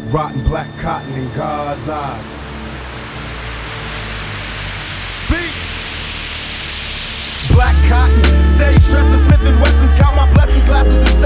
Rotten black cotton in God's eyes. Speak! Black cotton, stage dressing, Smith & Wessons, count my blessings, glasses and